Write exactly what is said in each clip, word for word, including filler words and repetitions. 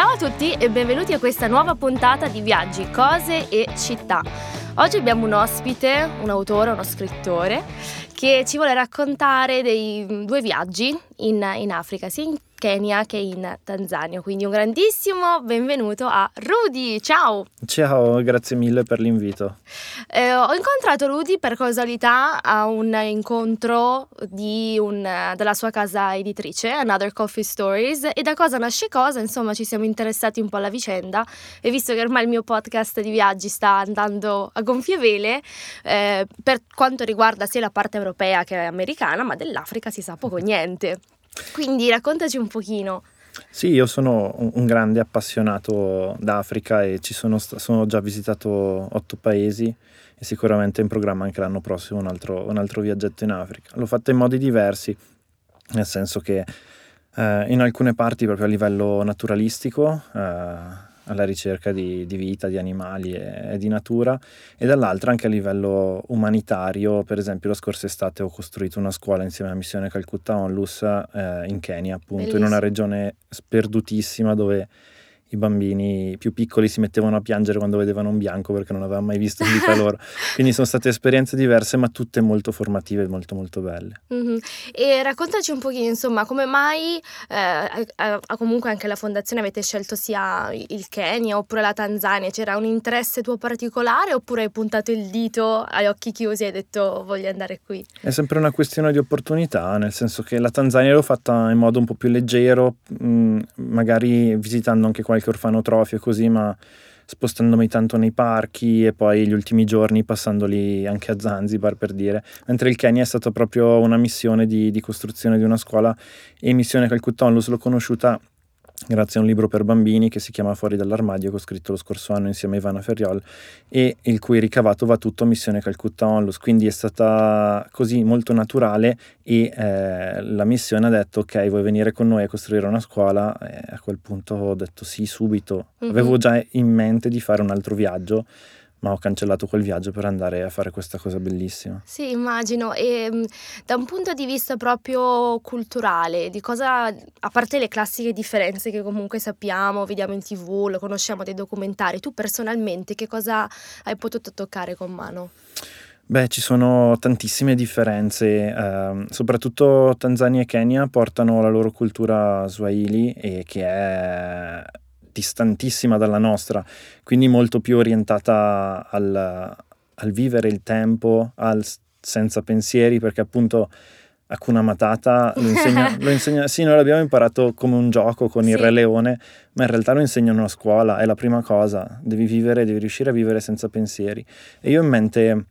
Ciao a tutti e benvenuti a questa nuova puntata di Viaggi, Cose e Città. Oggi abbiamo un ospite, un autore, uno scrittore che ci vuole raccontare dei due viaggi in, in Africa, sia in Kenya che in Tanzania. Quindi un grandissimo benvenuto a Rudy, ciao! Ciao, grazie mille per l'invito. Eh, ho incontrato Rudy per casualità a un incontro di un, della sua casa editrice, Another Coffee Stories, e da cosa nasce cosa, insomma ci siamo interessati un po' alla vicenda e visto che ormai il mio podcast di viaggi sta andando a gonfie vele, eh, per quanto riguarda sia la parte europea che americana, ma dell'Africa si sa poco niente. Quindi raccontaci un pochino. Sì, io sono un, un grande appassionato d'Africa e ci sono, sta- sono già visitato otto paesi e sicuramente in programma anche l'anno prossimo un altro, un altro viaggetto in Africa. L'ho fatto in modi diversi, nel senso che eh, in alcune parti proprio a livello naturalistico, eh, alla ricerca di, di vita, di animali e, e di natura, e dall'altra anche a livello umanitario. Per esempio la scorsa estate ho costruito una scuola insieme alla missione Calcutta Onlus eh, in Kenya, appunto. Bellissimo. In una regione sperdutissima dove i bambini più piccoli si mettevano a piangere quando vedevano un bianco perché non avevano mai visto in vita loro. Quindi sono state esperienze diverse ma tutte molto formative e molto molto belle. Mm-hmm. E raccontaci un pochino, insomma, come mai eh, a, a, comunque anche la fondazione avete scelto sia il Kenya oppure la Tanzania? C'era un interesse tuo particolare oppure hai puntato il dito agli occhi chiusi e hai detto voglio andare qui? È sempre una questione di opportunità, nel senso che la Tanzania l'ho fatta in modo un po' più leggero, mh, magari visitando anche qualche orfanotrofio e così, ma spostandomi tanto nei parchi e poi gli ultimi giorni passandoli anche a Zanzibar, per dire. Mentre il Kenya è stata proprio una missione di, di costruzione di una scuola, e missione Calcutta Onlus l'ho conosciuta grazie a un libro per bambini che si chiama Fuori dall'armadio, che ho scritto lo scorso anno insieme a Ivana Ferriol, e il cui ricavato va tutto a missione Calcutta Onlus. Quindi è stata così molto naturale e eh, la missione ha detto ok, vuoi venire con noi a costruire una scuola? E a quel punto ho detto sì, subito. Mm-hmm. Avevo già in mente di fare un altro viaggio, ma ho cancellato quel viaggio per andare a fare questa cosa bellissima. Sì, immagino. E da un punto di vista proprio culturale, di cosa, a parte le classiche differenze che comunque sappiamo, vediamo in tv, lo conosciamo dai documentari, tu personalmente che cosa hai potuto toccare con mano? Beh, ci sono tantissime differenze, eh, soprattutto Tanzania e Kenya portano la loro cultura Swahili, e che è distantissima dalla nostra, quindi molto più orientata al, al vivere il tempo, al senza pensieri, perché appunto Hakuna Matata lo insegna, lo insegna, sì, noi l'abbiamo imparato come un gioco con il sì. Re Leone, ma in realtà lo insegnano a scuola, è la prima cosa, devi vivere, devi riuscire a vivere senza pensieri. E io ho in mente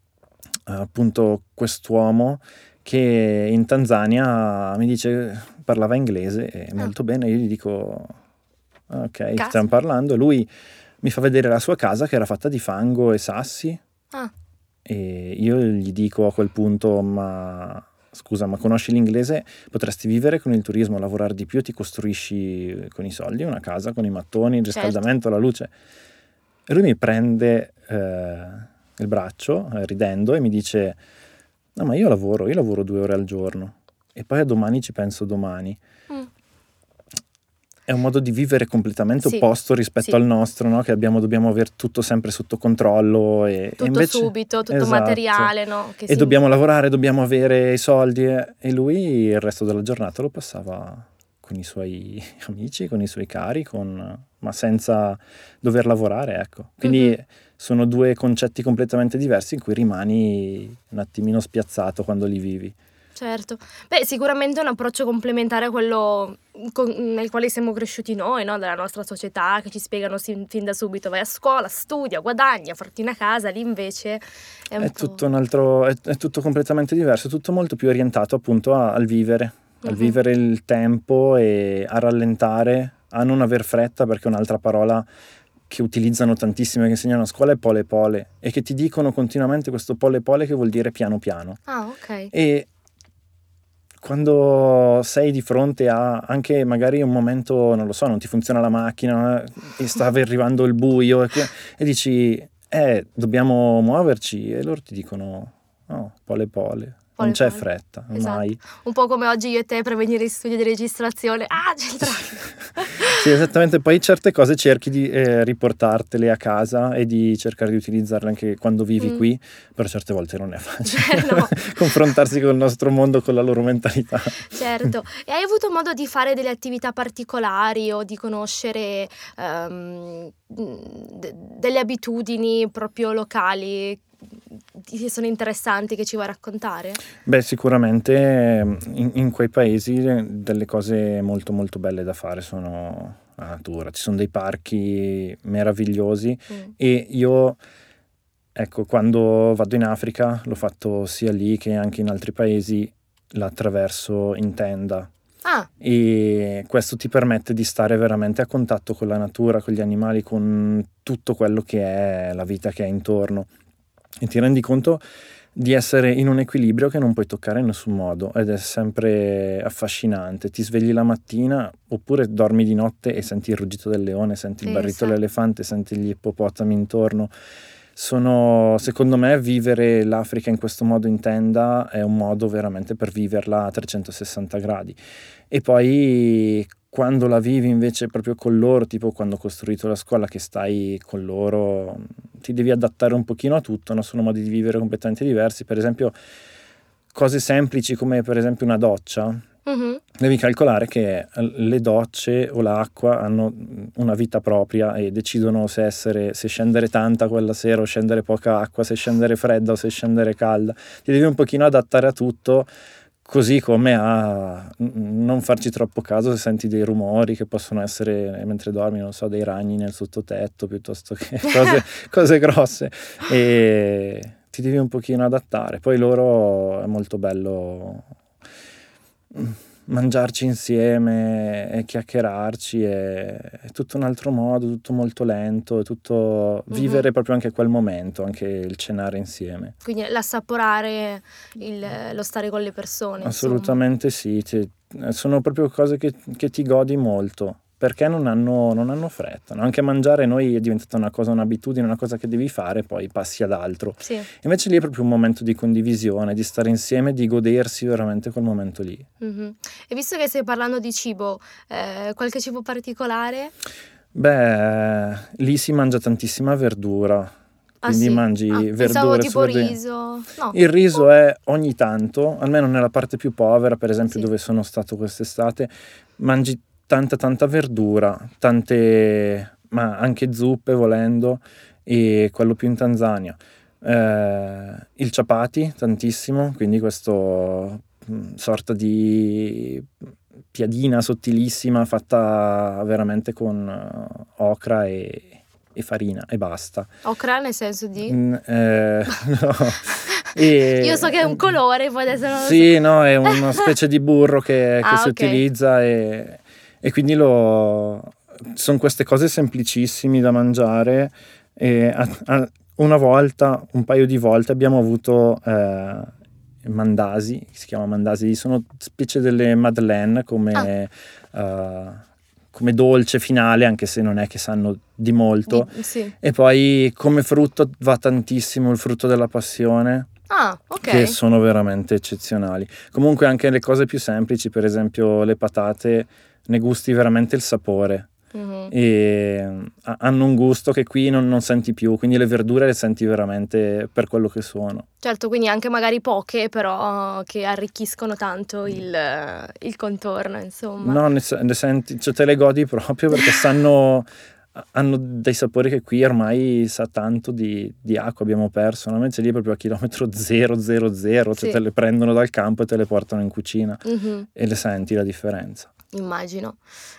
appunto quest'uomo che in Tanzania mi dice, parlava inglese e molto ah. bene, io gli dico ok, Caspita. Stiamo parlando, lui mi fa vedere la sua casa che era fatta di fango e sassi ah. e io gli dico a quel punto, ma scusa, ma conosci l'inglese? Potresti vivere con il turismo, lavorare di più, ti costruisci con i soldi una casa, con i mattoni, il riscaldamento, certo. La luce. E lui mi prende eh, il braccio eh, ridendo e mi dice no, ma io lavoro, io lavoro due ore al giorno e poi a domani ci penso domani. Mm. È un modo di vivere completamente sì, opposto rispetto sì. al nostro, no? Che abbiamo, dobbiamo avere tutto sempre sotto controllo e tutto e invece, subito, tutto esatto. materiale, no? Che e si... dobbiamo lavorare, dobbiamo avere i soldi e, e lui il resto della giornata lo passava con i suoi amici, con i suoi cari, con, ma senza dover lavorare, ecco. Quindi mm-hmm. sono due concetti completamente diversi in cui rimani un attimino spiazzato quando li vivi. Certo, beh, sicuramente è un approccio complementare a quello con, nel quale siamo cresciuti noi, no? Della nostra società, che ci spiegano sin, fin da subito vai a scuola, studia, guadagna, farti una casa, lì invece è un è po'... tutto un altro, è, è tutto completamente diverso, è tutto molto più orientato appunto a, al vivere, al uh-huh. vivere il tempo e a rallentare, a non aver fretta, perché è un'altra parola che utilizzano tantissimo, che insegnano a scuola, è pole pole, e che ti dicono continuamente questo pole pole che vuol dire piano piano. Ah, ok. E quando sei di fronte a anche magari un momento, non lo so, non ti funziona la macchina e sta arrivando il buio e, e dici eh, dobbiamo muoverci, e loro ti dicono oh, pole pole. Pole Non c'è pole. fretta, Esatto. mai. Un po' come oggi io e te per venire in studio di registrazione. Ah, c'è il traffico. Sì, esattamente. Poi certe cose cerchi di eh, riportartele a casa e di cercare di utilizzarle anche quando vivi Mm. qui, però certe volte non è facile Eh, no. confrontarsi con il nostro mondo, con la loro mentalità. Certo. E hai avuto modo di fare delle attività particolari o di conoscere ehm, d- delle abitudini proprio locali che sono interessanti che ci vuoi raccontare? Beh, sicuramente ehm, in, in quei paesi eh, delle cose molto molto belle da fare sono la natura. Ci sono dei parchi meravigliosi Mm. e io, ecco, quando vado in Africa, l'ho fatto sia lì che anche in altri paesi, l'attraverso in tenda. Ah, E questo ti permette di stare veramente a contatto con la natura, con gli animali, con tutto quello che è la vita che è intorno. E ti rendi conto di essere in un equilibrio che non puoi toccare in nessun modo ed è sempre affascinante. Ti svegli la mattina oppure dormi di notte e senti il ruggito del leone, senti il barrito pensa. dell'elefante, senti gli ippopotami intorno. Sono, secondo me, vivere l'Africa in questo modo in tenda è un modo veramente per viverla a trecentosessanta gradi. E poi quando la vivi invece proprio con loro, tipo quando ho costruito la scuola che stai con loro, ti devi adattare un pochino a tutto, no? Sono modi di vivere completamente diversi. Per esempio, cose semplici come per esempio una doccia. Mhm. Devi calcolare che le docce o l'acqua hanno una vita propria e decidono se essere, se scendere tanta quella sera o scendere poca acqua, se scendere fredda o se scendere calda. Ti devi un pochino adattare a tutto, così come a non farci troppo caso se senti dei rumori che possono essere mentre dormi, non so, dei ragni nel sottotetto piuttosto che cose, cose grosse. E ti devi un pochino adattare. Poi loro è molto bello mangiarci insieme e chiacchierarci, è, è tutto un altro modo, tutto molto lento, è tutto vivere Mhm. proprio anche quel momento, anche il cenare insieme. Quindi l'assaporare il- lo stare con le persone, insomma. Assolutamente sì, ti- sono proprio cose che, che ti godi molto, perché non hanno, non hanno fretta, no? Anche mangiare noi è diventata una cosa, un'abitudine, una cosa che devi fare, poi passi ad altro. Sì. Invece lì è proprio un momento di condivisione, di stare insieme, di godersi veramente quel momento lì. Mhm. E visto che stai parlando di cibo, eh, qualche cibo particolare? Beh, lì si mangia tantissima verdura, Ah quindi sì? mangi Ah, pensavo verdure tipo solo de- riso. No. Il riso è ogni tanto, almeno nella parte più povera, per esempio Sì. dove sono stato quest'estate, mangi tanta tanta verdura, tante, ma anche zuppe volendo, e quello più in Tanzania. Eh, il chapati tantissimo, quindi questo mh, sorta di piadina sottilissima fatta veramente con eh, ocra e, e farina e basta. Okra nel senso di? Mm, eh, no. E- Io so che è un colore, poi adesso non lo Sì, so. no, è una specie di burro che, che Ah, si ok. utilizza e, e quindi lo, sono queste cose semplicissime da mangiare. E a- a- una volta, un paio di volte abbiamo avuto eh, mandasi, si chiama mandasi, sono specie delle madeleine come, eh, come dolce finale, anche se non è che sanno di molto. Di- sì. E poi come frutto va tantissimo il frutto della passione, Ah, ok. che sono veramente eccezionali. Comunque anche le cose più semplici, per esempio le patate, ne gusti veramente il sapore Mhm. e mm, ha- hanno un gusto che qui non, non senti più, quindi le verdure le senti veramente per quello che sono. Certo, quindi anche magari poche, però che arricchiscono tanto il, il contorno, insomma. No, ne, se- ne senti, cioè te le godi proprio perché sanno, hanno dei sapori che qui ormai sa tanto di, di acqua, abbiamo perso, no? Invece lì proprio a chilometro zero zero zero, cioè Sì. te le prendono dal campo e te le portano in cucina Mhm. e le senti la differenza. Immagino.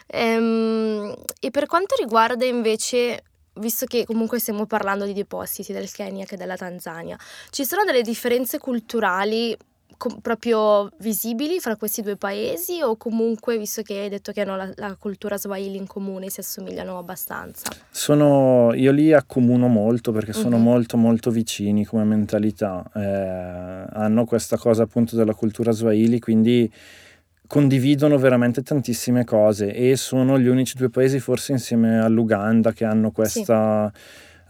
Ehm, e per quanto riguarda invece, visto che comunque stiamo parlando di due posti, sia del Kenya che della Tanzania, ci sono delle differenze culturali com- proprio visibili fra questi due paesi o comunque, visto che hai detto che hanno la, la cultura Swahili in comune, si assomigliano abbastanza? Sono, io li accomuno molto perché sono Mhm. molto molto vicini come mentalità. Eh, hanno questa cosa appunto della cultura Swahili, quindi condividono veramente tantissime cose e sono gli unici due paesi forse insieme all'Uganda che hanno questa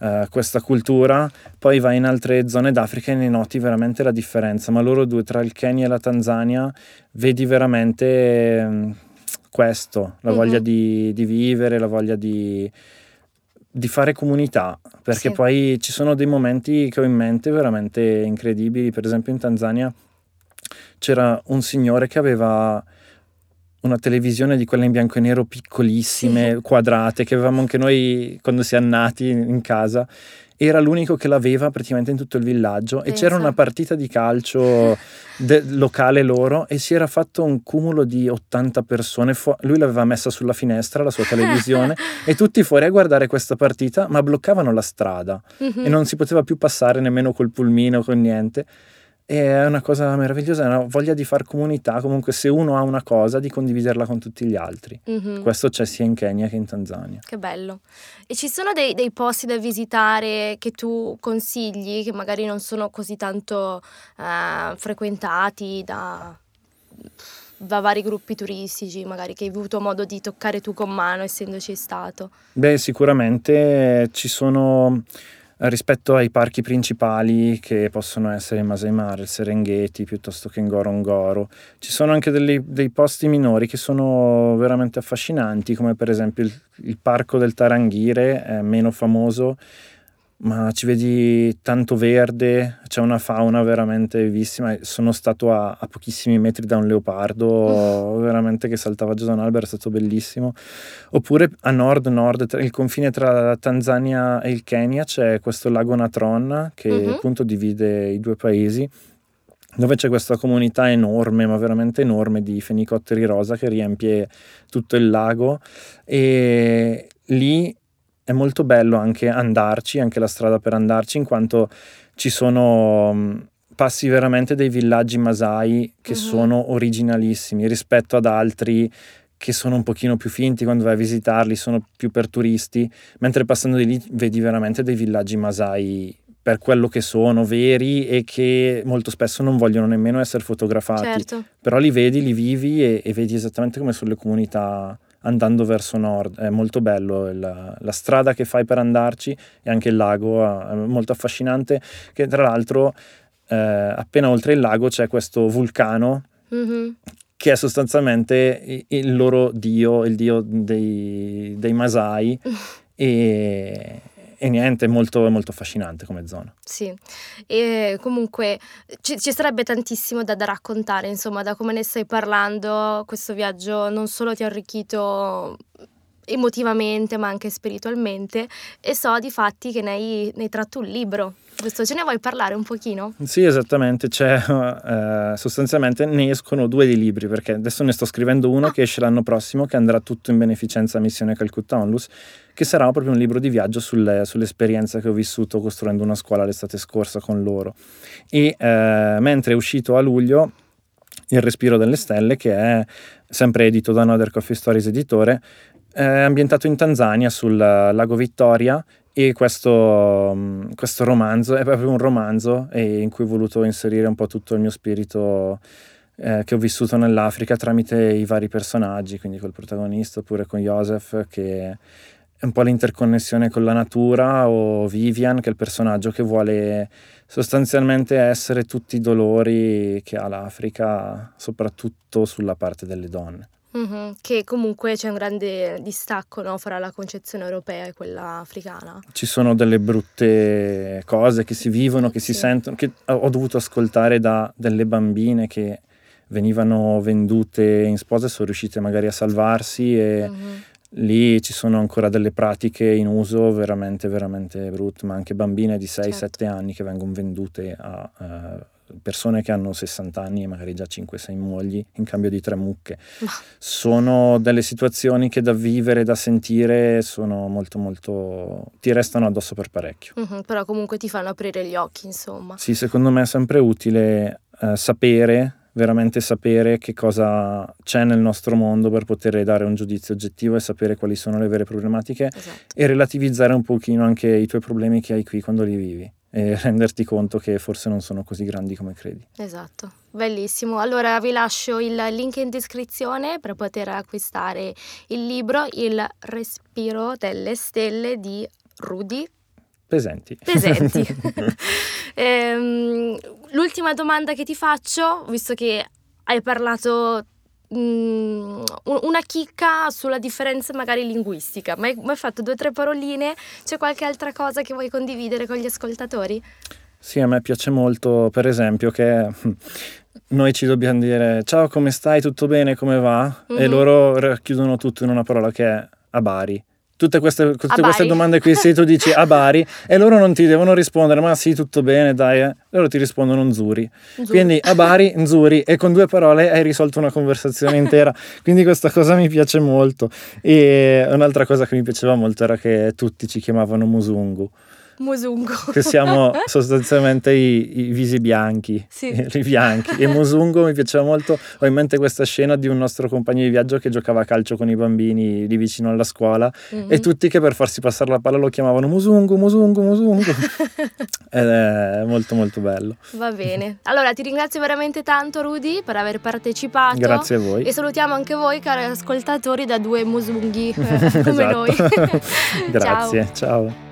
uh, questa cultura, poi vai in altre zone d'Africa e ne noti veramente la differenza, ma loro due, tra il Kenya e la Tanzania, vedi veramente um, questo, la voglia Mhm. di, di vivere, la voglia di, di fare comunità, perché Sì. poi ci sono dei momenti che ho in mente veramente incredibili. Per esempio in Tanzania c'era un signore che aveva una televisione di quelle in bianco e nero Sì. piccolissime, quadrate, che avevamo anche noi quando siamo nati in casa. Era l'unico che l'aveva praticamente in tutto il villaggio, e c'era una Pensa. partita di calcio de- locale loro, e si era fatto un cumulo di ottanta persone. Fu- lui l'aveva messa sulla finestra, la sua televisione, e tutti fuori a guardare questa partita, ma bloccavano la strada e Mhm. non si poteva più passare nemmeno col pulmino, con niente. E è una cosa meravigliosa, è una voglia di far comunità, comunque se uno ha una cosa, di condividerla con tutti gli altri. Mhm. Questo c'è sia in Kenya che in Tanzania. Che bello. E ci sono dei, dei posti da visitare che tu consigli, che magari non sono così tanto eh, frequentati da, da vari gruppi turistici, magari che hai avuto modo di toccare tu con mano essendoci stato? Beh, sicuramente ci sono, rispetto ai parchi principali che possono essere il Masai Mara, il Serengeti, piuttosto che Ngorongoro, ci sono anche delle- dei posti minori che sono veramente affascinanti, come per esempio il, il parco del Tarangire, è meno famoso, ma ci vedi tanto verde, c'è una fauna veramente vivissima. Sono stato a, a pochissimi metri da un leopardo, veramente, che saltava giù da un albero, è stato bellissimo. Oppure a nord-nord, tra il confine tra la Tanzania e il Kenya, c'è questo lago Natron che Mhm. appunto divide i due paesi, dove c'è questa comunità enorme, ma veramente enorme, di fenicotteri rosa che riempie tutto il lago, e lì è molto bello anche andarci, anche la strada per andarci, in quanto ci sono mh, passi veramente dei villaggi Masai che Mhm. sono originalissimi rispetto ad altri che sono un pochino più finti. Quando vai a visitarli sono più per turisti, mentre passando di lì vedi veramente dei villaggi Masai per quello che sono, veri, e che molto spesso non vogliono nemmeno essere fotografati, Certo. però li vedi, li vivi, e, e vedi esattamente come sulle comunità andando verso nord. È molto bello il- la strada che fai per andarci, e anche il lago eh, è molto affascinante, che tra l'altro eh, appena oltre il lago c'è questo vulcano Mhm. che è sostanzialmente i- il loro dio, il dio dei, dei Masai, e, e niente, è molto, molto affascinante come zona. Sì, e comunque ci, ci sarebbe tantissimo da, da raccontare, insomma, da come ne stai parlando, questo viaggio non solo ti ha arricchito emotivamente, ma anche spiritualmente, e so di fatti che ne hai, ne hai tratto un libro, giusto? Ce ne vuoi parlare un pochino? Sì, esattamente, c'è, eh, sostanzialmente ne escono due di libri, perché adesso ne sto scrivendo uno Ah, che esce l'anno prossimo, che andrà tutto in beneficenza a Missione Calcutta Onlus, che sarà proprio un libro di viaggio sulle- sull'esperienza che ho vissuto costruendo una scuola l'estate scorsa con loro. E eh, mentre è uscito a luglio Il Respiro delle Stelle, che è sempre edito da Another Coffee Stories editore, è ambientato in Tanzania sul lago Vittoria, e questo, mh, questo romanzo è proprio un romanzo, e in cui ho voluto inserire un po' tutto il mio spirito eh, che ho vissuto nell'Africa tramite i vari personaggi, quindi col protagonista, oppure con Joseph, che è un po' l'interconnessione con la natura, o Vivian, che è il personaggio che vuole sostanzialmente essere tutti i dolori che ha l'Africa, soprattutto sulla parte delle donne. mhm, che comunque c'è un grande distacco, no, fra la concezione europea e quella africana. Ci sono delle brutte cose che si vivono, che si Sì. sentono, che ho ho dovuto ascoltare da delle bambine che venivano vendute in sposa e sono riuscite magari a salvarsi, e Mhm. lì ci sono ancora delle pratiche in uso veramente, veramente brutte, ma anche bambine di sei Certo. sette anni che vengono vendute a eh, persone che hanno sessanta anni e magari già cinque sei mogli in cambio di tre mucche. Ma Sono delle situazioni che da vivere, da sentire, sono molto molto, ti restano addosso per parecchio. mhm, però comunque ti fanno aprire gli occhi, insomma. Sì, secondo me è sempre utile eh, sapere, veramente sapere che cosa c'è nel nostro mondo per poter dare un giudizio oggettivo, e sapere quali sono le vere problematiche, Esatto. e relativizzare un pochino anche i tuoi problemi che hai qui quando li vivi, e renderti conto che forse non sono così grandi come credi. Esatto, bellissimo. Allora vi lascio il link in descrizione per poter acquistare il libro Il Respiro delle Stelle di Rudy Pesenti. Pesenti. Ehm, l'ultima domanda che ti faccio, visto che hai parlato mh, una chicca sulla differenza magari linguistica, ma hai, ma hai fatto due o tre paroline, c'è qualche altra cosa che vuoi condividere con gli ascoltatori? Sì, a me piace molto, per esempio, che noi ci dobbiamo dire ciao, come stai, tutto bene, come va? Mhm. E loro racchiudono tutto in una parola che è a Bari. Tutte queste, tutte A queste Bari. domande qui, se tu dici a Bari e loro non ti devono rispondere ma sì, tutto bene, dai, eh. Loro ti rispondono Nzuri. Nzuri. Quindi a Bari, Nzuri, e con due parole hai risolto una conversazione intera. Quindi questa cosa mi piace molto. E un'altra cosa che mi piaceva molto era che tutti ci chiamavano Musungu, Musungu. che siamo sostanzialmente i, i visi bianchi, Sì. i bianchi. E Musungu mi piaceva molto. Ho in mente questa scena di un nostro compagno di viaggio che giocava a calcio con i bambini lì vicino alla scuola, Mhm. e tutti che per farsi passare la palla lo chiamavano Musungu, Musungu, Musungu. Ed è molto molto bello. Va bene. Allora ti ringrazio veramente tanto, Rudy, per aver partecipato. Grazie a voi. E salutiamo anche voi, cari ascoltatori, da due musunghi eh, come Esatto. noi. Grazie, Ciao. ciao.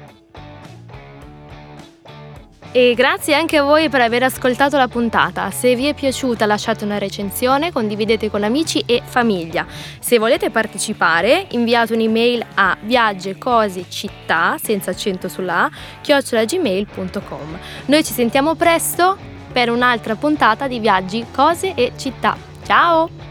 E grazie anche a voi per aver ascoltato la puntata. Se vi è piaciuta lasciate una recensione, condividete con amici e famiglia. Se volete partecipare inviate un'email a viaggecosecittà senza accento sulla A chiocciola gmail punto com. Noi ci sentiamo presto per un'altra puntata di Viaggi, Cose e Città. Ciao!